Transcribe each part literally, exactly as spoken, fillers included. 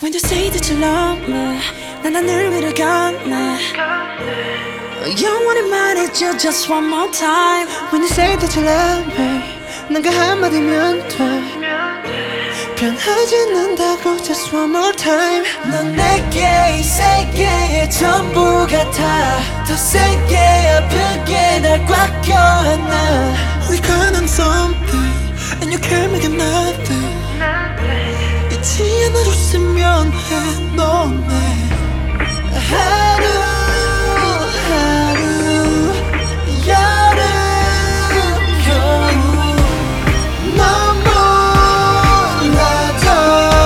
When you say that you love me, 난 하늘 위를 걷네. 영원히 말해줘 just one more time. When you say that you love me, 난 그 한마디면 돼. 변하지 않는다고 just one more time. 넌 내게 이 세계의 전부 같아. 더 세게 아프게 날 꽉 껴안아. We got on something and you can't make it nothing. 잊지 않아줬으면 해. 너네 하루 하루 여름 겨울 넌 몰라도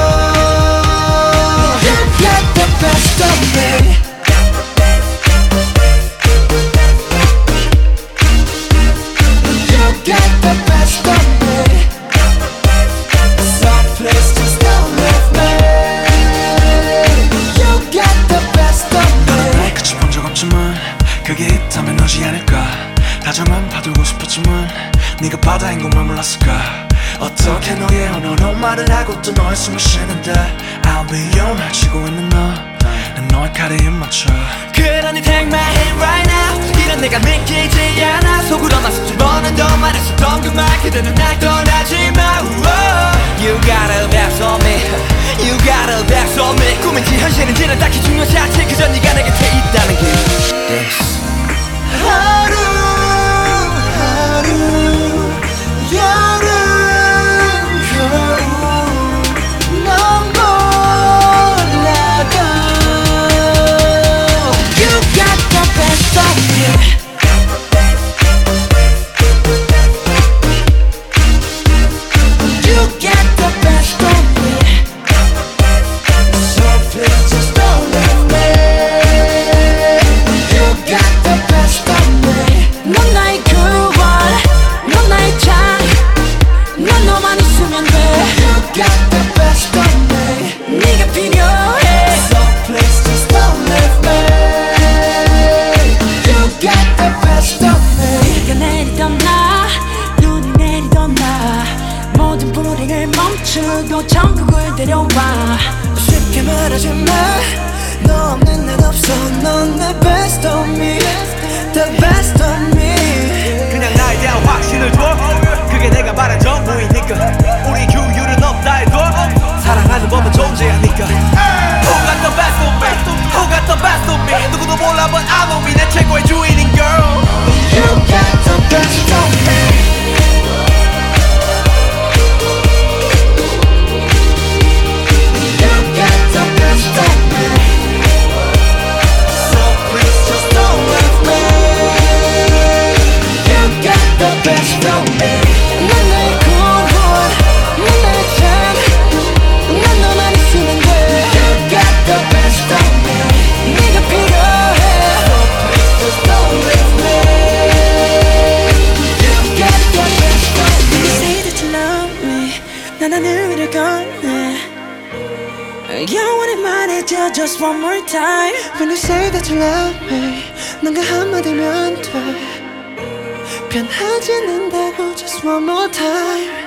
You got the best of me. You got the best of me. So please just don't leave me. You got the best of me. 너를 끝이 본 적 없지만 그게 있다면 너지 않을까. 다정한 파도고 싶었지만 네가 바다인 것만 몰랐을까. 어떻게 너의 언어로 말을 하고 또 너의 숨을 쉬는데 I'll be your 말 치고 있는 너 난 너의 칼에 힘 맞춰. 그러니 take my hand right now. 이런 내가 믿기지 않아. 속으로만 수천 번은 더 말했었던 그 말 그대는 날 떠나지 마. You got a best on me. You got a best on me. 꿈인지 현실인지는 딱히 중요하지 않지. 그저 네가 내 곁에 있다는 게 Yes. 하루 하루 여름 겨울 넌 몰라도 You got the best of me. You got the best of me. So please just don't leave me. You got the best of me. 넌 나의 구원, 넌 나의 장, 난 너만 있으면 돼. You got the best of me. 네가 필요해. So please just don't leave me. You got the best of me. 비가 내리던 나, 눈이 내리던 나, 모든 불행을 멈추고 천국을 데려와. 쉽게 말하지 마. 너 없는 난 없어. 넌 내 best of me. The best of me. 그냥 나에 대한 확신을 줘. 그게 내가 말한 전부이니까. 우리 규율은 없다 해도 사랑하는 법은 존재하니까. Who got the best of me? Who got the best of me? 누구도 몰라 but I know me. 내 최고의 주인인 girl. You got the best of me. You got the best of me. So please just don't leave me. You got the best of me. 난 나의 구원, 난 나의 장, 난 너만 있으면 돼. You got the best of me. 네가 필요해. So please just don't leave me. You got the best of me. You say that you love me. 난 하늘 위를 걷네. 영원히 말해줘 just one more time. When you say that you love me, 난 그 한마디면 돼. 변하지 않는다고 just one more time.